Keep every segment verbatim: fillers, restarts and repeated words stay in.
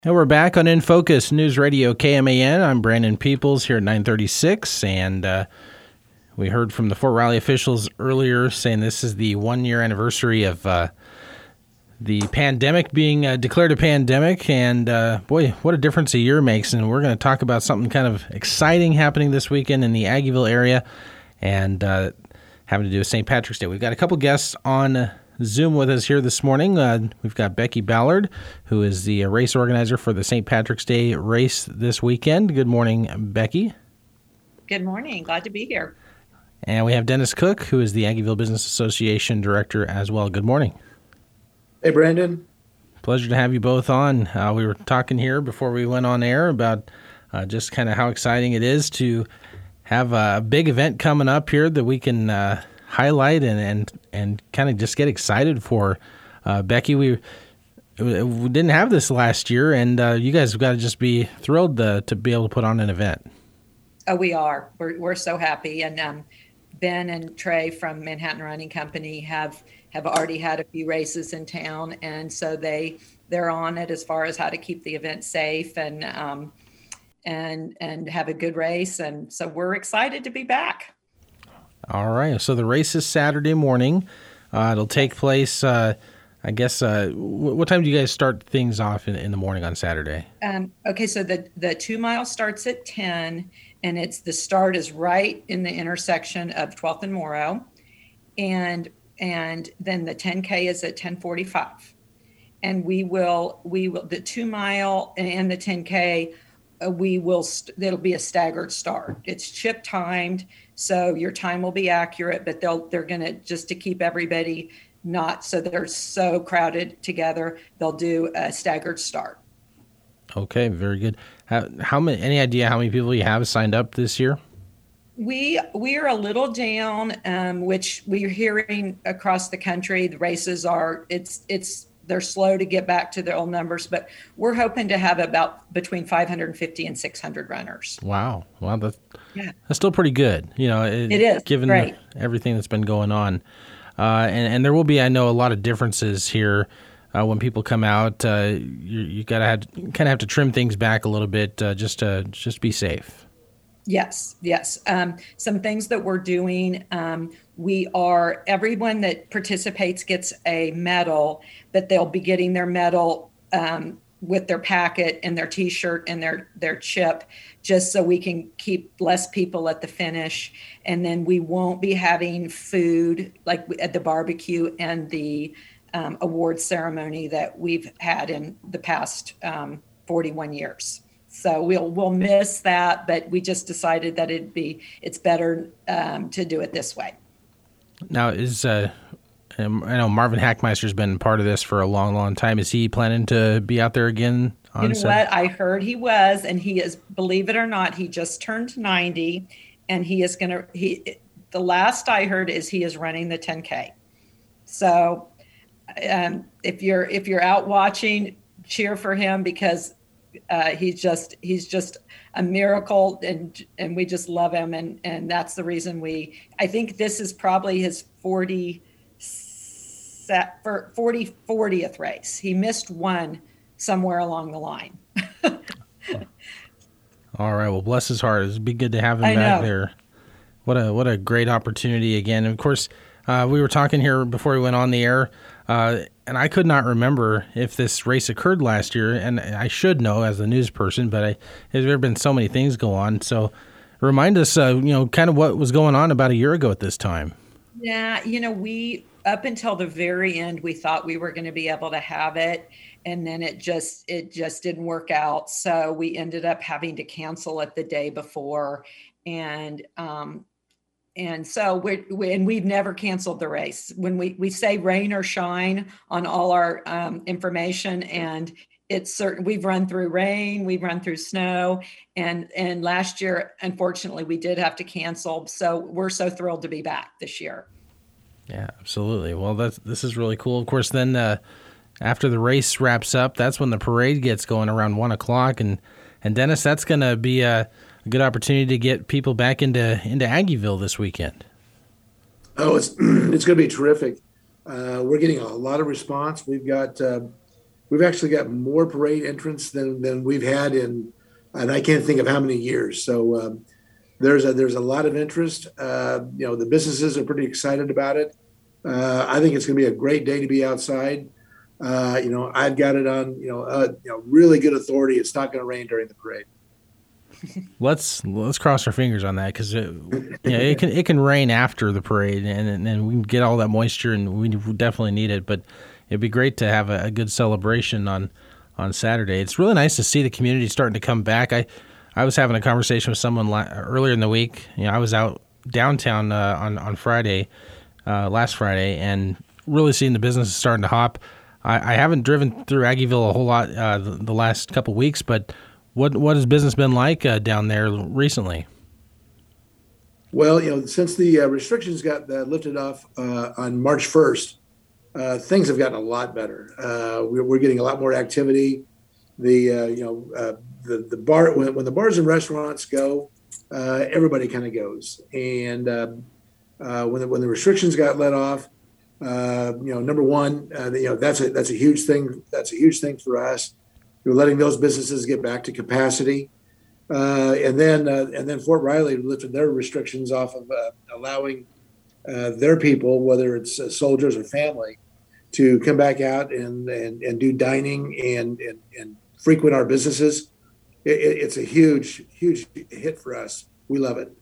And we're back on In Focus News Radio K M A N. I'm Brandon Peoples here at nine thirty-six, and uh, we heard from the Fort Riley officials earlier saying this is the one-year anniversary of uh, the pandemic being uh, declared a pandemic, and uh, boy, what a difference a year makes. And we're going to talk about something kind of exciting happening this weekend in the Aggieville area and uh, having to do with Saint Patrick's Day. We've got a couple guests on Zoom with us here this morning. Uh, we've got Becky Ballard, who is the uh, race organizer for the Saint Patrick's Day race this weekend. Good morning, Becky. Good morning. Glad to be here. And we have Dennis Cook, who is the Aggieville Business Association director as well. Good morning. Hey, Brandon. Pleasure to have you both on. Uh, we were talking here before we went on air about uh, just kind of how exciting it is to have a big event coming up here that we can uh, highlight and and, and kind of just get excited for. Uh, Becky, we we didn't have this last year, and uh, you guys have got to just be thrilled to, to be able to put on an event. Oh, we are. We're we're so happy. And um, Ben and Trey from Manhattan Running Company have have already had a few races in town, and so they they're on it as far as how to keep the event safe and um, and and have a good race. And so we're excited to be back. All right. So the race is Saturday morning. Uh, it'll take place, uh, I guess, uh, w- what time do you guys start things off in, in the morning on Saturday? Um, okay, so the, the two mile starts at ten, and it's the start is right in the intersection of twelfth and Morrow. And and then the ten K is at ten forty-five. And we will, we will the two mile and the ten K, uh, we will, st- it'll be a staggered start. It's chip timed. So your time will be accurate, but they'll they're going to, just to keep everybody not so they're so crowded together, they'll do a staggered start. Okay, very good. How, how many? Any idea how many people you have signed up this year? We we are a little down, um, which we're hearing across the country. The races are it's it's they're slow to get back to their old numbers, but we're hoping to have about between five hundred fifty and six hundred runners. Wow. Wow. That's, yeah. that's still pretty good. You know, it, it is given great. everything that's been going on. Uh, and, and there will be, I know, a lot of differences here uh, when people come out. Uh, you you gotta have kind of have to trim things back a little bit uh, just to just be safe. Yes, yes. Um, some things that we're doing, um, we are, everyone that participates gets a medal, but they'll be getting their medal um, with their packet and their T-shirt and their, their chip, just so we can keep less people at the finish. And then we won't be having food like at the barbecue and the um, award ceremony that we've had in the past um, forty-one years. So we'll we'll miss that, but we just decided that it'd be it's better um, to do it this way. Now, is uh, I know Marvin Hackmeister's been part of this for a long, long time. Is he planning to be out there again? On you know Saturday? What? I heard he was, and he is. Believe it or not, he just turned ninety, and he is gonna. He the last I heard is he is running the ten K. So, um, if you're if you're out watching, cheer for him because. Uh, he's just he's just a miracle, and and we just love him, and and that's the reason we. I think this is probably his forty set for forty fortieth race. He missed one somewhere along the line. All right. Well, bless his heart. It'd be good to have him I back know. there. What a what a great opportunity again. And of course, uh, we were talking here before we went on the air. Uh, and I could not remember if this race occurred last year, and I should know as the news person, but I, there's there been so many things go on. So remind us, uh, you know, kind of what was going on about a year ago at this time. Yeah, you know, we, up until the very end, we thought we were going to be able to have it, and then it just, it just didn't work out. So we ended up having to cancel it the day before. And, um, And so we're, we, and we've never canceled the race. When we, we say rain or shine on all our um, information, and it's certain we've run through rain, we've run through snow, and, and last year, unfortunately, we did have to cancel. So we're so thrilled to be back this year. Yeah, absolutely. Well, that's, this is really cool. Of course, then uh, after the race wraps up, that's when the parade gets going around one o'clock. And, and Dennis, that's going to be a, a good opportunity to get people back into into Aggieville this weekend. Oh, it's it's going to be terrific. Uh, we're getting a lot of response. We've got uh, we've actually got more parade entrants than than we've had in, and I can't think of how many years. So um, there's a there's a lot of interest. Uh, you know, the businesses are pretty excited about it. Uh, I think it's going to be a great day to be outside. Uh, you know, I've got it on you know uh, you know really good authority. It's not going to rain during the parade. Let's let's cross our fingers on that, because it, you know, it can it can rain after the parade, and and we can get all that moisture, and we definitely need it. But it'd be great to have a, a good celebration on, on Saturday. It's really nice to see the community starting to come back. I I was having a conversation with someone la- earlier in the week. You know, I was out downtown uh, on on Friday, uh, last Friday, and really seeing the businesses starting to hop. I, I haven't driven through Aggieville a whole lot uh, the, the last couple weeks, but What what has business been like uh, down there recently? Well, you know, since the uh, restrictions got uh, lifted off uh, on March first, uh, things have gotten a lot better. Uh, we're, we're getting a lot more activity. The uh, you know uh, the the bar when, when the bars and restaurants go, uh, everybody kind of goes. And uh, uh, when the, when the restrictions got let off, uh, you know, number one, uh, you know that's a that's a huge thing. That's a huge thing for us. We're letting those businesses get back to capacity, uh, and then uh, and then Fort Riley lifted their restrictions off of uh, allowing uh, their people, whether it's uh, soldiers or family, to come back out and and, and do dining and, and and frequent our businesses. It, it's a huge huge hit for us. We love it.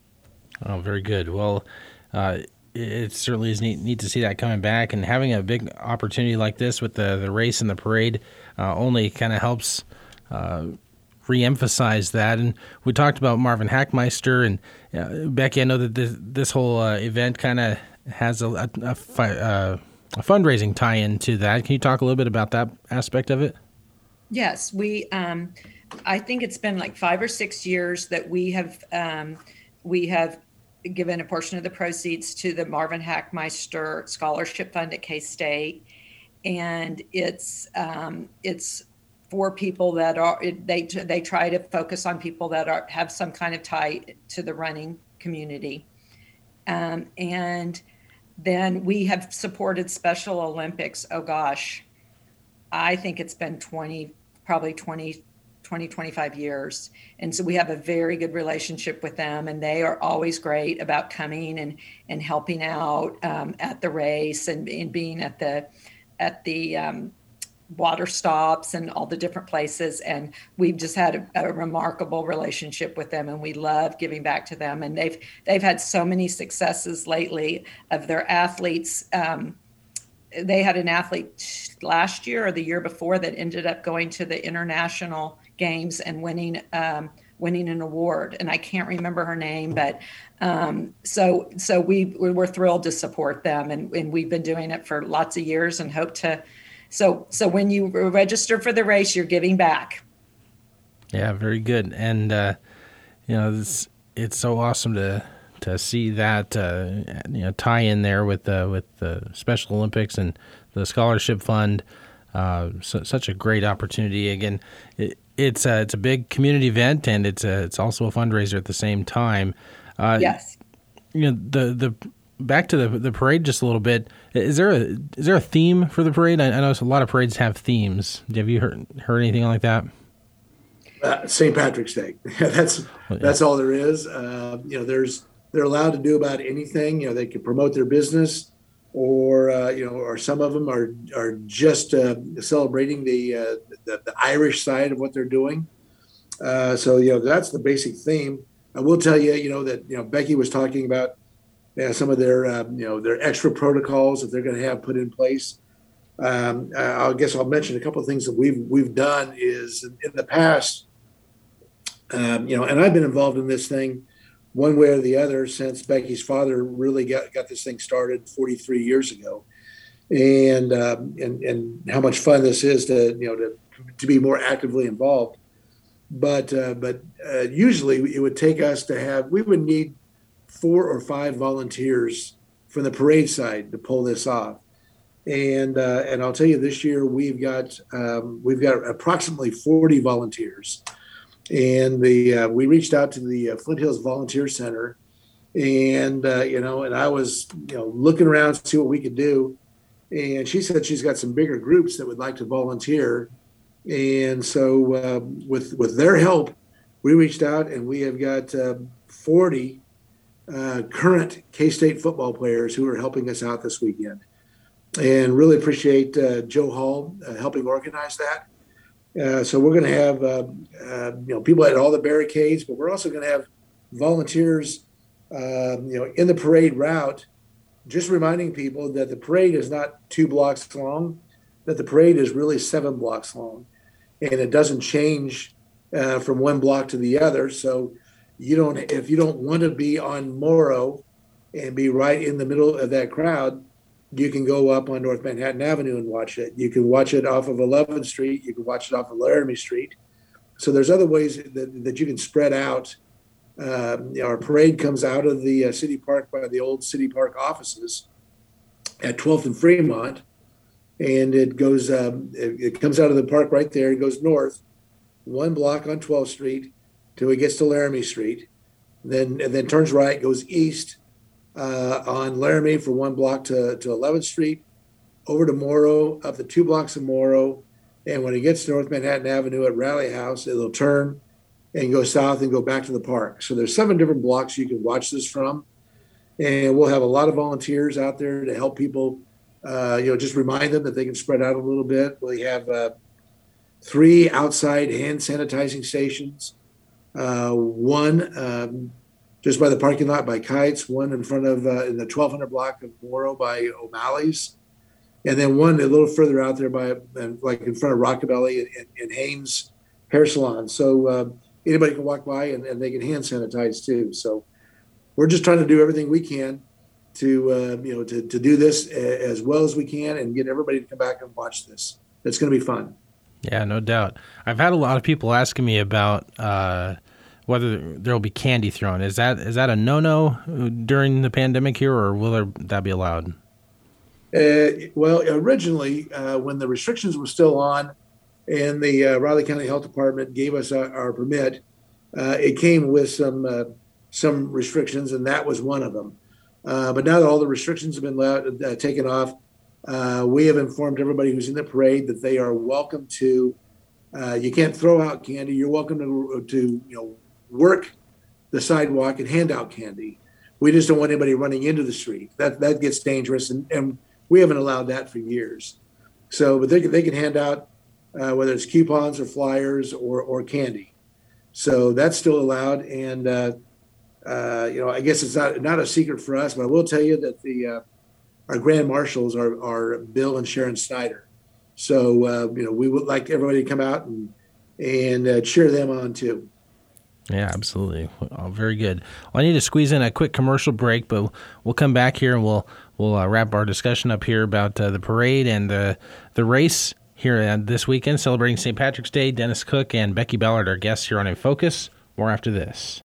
Oh, very good. Well, uh, it certainly is neat, neat to see that coming back, and having a big opportunity like this with the, the race and the parade uh, only kind of helps uh, re-emphasize that. And we talked about Marvin Hackmeister, and uh, Becky, I know that this, this whole uh, event kind of has a, a, a, fi- uh, a fundraising tie-in to that. Can you talk a little bit about that aspect of it? Yes, we. Um, I think it's been like five or six years that we have um, we have. given a portion of the proceeds to the Marvin Hackmeister Scholarship Fund at K-State. And it's um, it's for people that are, it, they they try to focus on people that are have some kind of tie to the running community. Um, and then we have supported Special Olympics. Oh gosh, I think it's been twenty, probably twenty, twenty, twenty-five years. And so we have a very good relationship with them, and they are always great about coming and, and helping out um, at the race and, and being at the, at the um, water stops and all the different places. And we've just had a, a remarkable relationship with them, and we love giving back to them. And they've, they've had so many successes lately of their athletes. Um, they had an athlete last year or the year before that ended up going to the international games and winning um, winning an award, and I can't remember her name, but um, so so we we're thrilled to support them, and, and we've been doing it for lots of years, and hope to. So so when you register for the race, you're giving back. Yeah, very good, and uh, you know it's it's so awesome to to see that uh, you know tie in there with uh, with the Special Olympics and the scholarship fund. Uh, so, such a great opportunity. Again, it, it's a, it's a big community event, and it's a, it's also a fundraiser at the same time. Uh, yes. You know, the the back to the the parade just a little bit. Is there a is there a theme for the parade? I, I know a lot of parades have themes. Have you heard heard anything like that? Uh, Saint Patrick's Day. that's yeah. that's all there is. Uh, you know, there's they're allowed to do about anything. You know, they can promote their business. Or uh, you know, or some of them are are just uh, celebrating the, uh, the the Irish side of what they're doing. Uh, so you know, that's the basic theme. I will tell you, you know, that you know Becky was talking about uh, some of their uh, you know their extra protocols that they're going to have put in place. Um, I guess I'll mention a couple of things that we've we've done is in, in the past. Um, you know, and I've been involved in this thing one way or the other since Becky's father really got, got this thing started forty-three years ago, and um, and and how much fun this is to you know to to be more actively involved. But uh, but uh, usually it would take us to have we would need four or five volunteers from the parade side to pull this off, and uh, and I'll tell you this year we've got um, we've got approximately forty volunteers. And the uh, we reached out to the uh, Flint Hills Volunteer Center, and uh, you know, and I was you know looking around to see what we could do, and she said she's got some bigger groups that would like to volunteer. And so uh, with with their help, we reached out, and we have got uh, forty uh, current K-State football players who are helping us out this weekend. And really appreciate uh, Joe Hall uh, helping organize that. Uh, so we're going to have uh, uh, you know people at all the barricades, but we're also going to have volunteers uh, you know in the parade route, just reminding people that the parade is not two blocks long, that the parade is really seven blocks long, and it doesn't change uh, from one block to the other. So you don't if you don't want to be on Morrow and be right in the middle of that crowd, you can go up on North Manhattan Avenue and watch it. You can watch it off of eleventh Street. You can watch it off of Laramie Street. So there's other ways that, that you can spread out. Uh, our parade comes out of the uh, City Park by the old City Park offices at twelfth and Fremont, and it goes. Um, it, it comes out of the park right there. It goes north, one block on twelfth Street, till it gets to Laramie Street, then and then turns right, goes east. Uh, on Laramie for one block to, to eleventh Street, over to Morrow, up the two blocks of Morrow. And when it gets to North Manhattan Avenue at Rally House, it'll turn and go south and go back to the park. So there's seven different blocks you can watch this from. And we'll have a lot of volunteers out there to help people, uh, you know, just remind them that they can spread out a little bit. We have uh, three outside hand sanitizing stations, uh, one um, just by the parking lot by Kites, one in front of uh, in the twelve hundred block of Morrow by O'Malley's, and then one a little further out there by like in front of Rockabilly and, and Haynes Hair Salon. So uh, anybody can walk by and, and they can hand sanitize too. So we're just trying to do everything we can to uh, you know to, to do this as well as we can and get everybody to come back and watch this. It's going to be fun. Yeah, no doubt. I've had a lot of people asking me about uh, whether there will be candy thrown. Is that is that a no-no during the pandemic here, or will there, that be allowed? Uh, well, originally, uh, when the restrictions were still on and the uh, Riley County Health Department gave us our, our permit, uh, it came with some uh, some restrictions, and that was one of them. Uh, but now that all the restrictions have been let, uh, taken off, uh, we have informed everybody who's in the parade that they are welcome to. Uh, you can't throw out candy. You're welcome to to you know work the sidewalk and hand out candy. We just don't want anybody running into the street. That that gets dangerous, and, and we haven't allowed that for years. So, but they can, they can hand out uh, whether it's coupons or flyers or or candy. So that's still allowed. And uh, uh, you know, I guess it's not not a secret for us, but I will tell you that the uh, our grand marshals are are Bill and Sharon Snyder. So uh, you know, we would like everybody to come out and and uh, cheer them on too. Yeah, absolutely. Oh, very good. Well, I need to squeeze in a quick commercial break, but we'll come back here and we'll we'll uh, wrap our discussion up here about uh, the parade and the the race here uh, this weekend, celebrating Saint Patrick's Day. Dennis Cook and Becky Ballard are guests here on In Focus. More after this.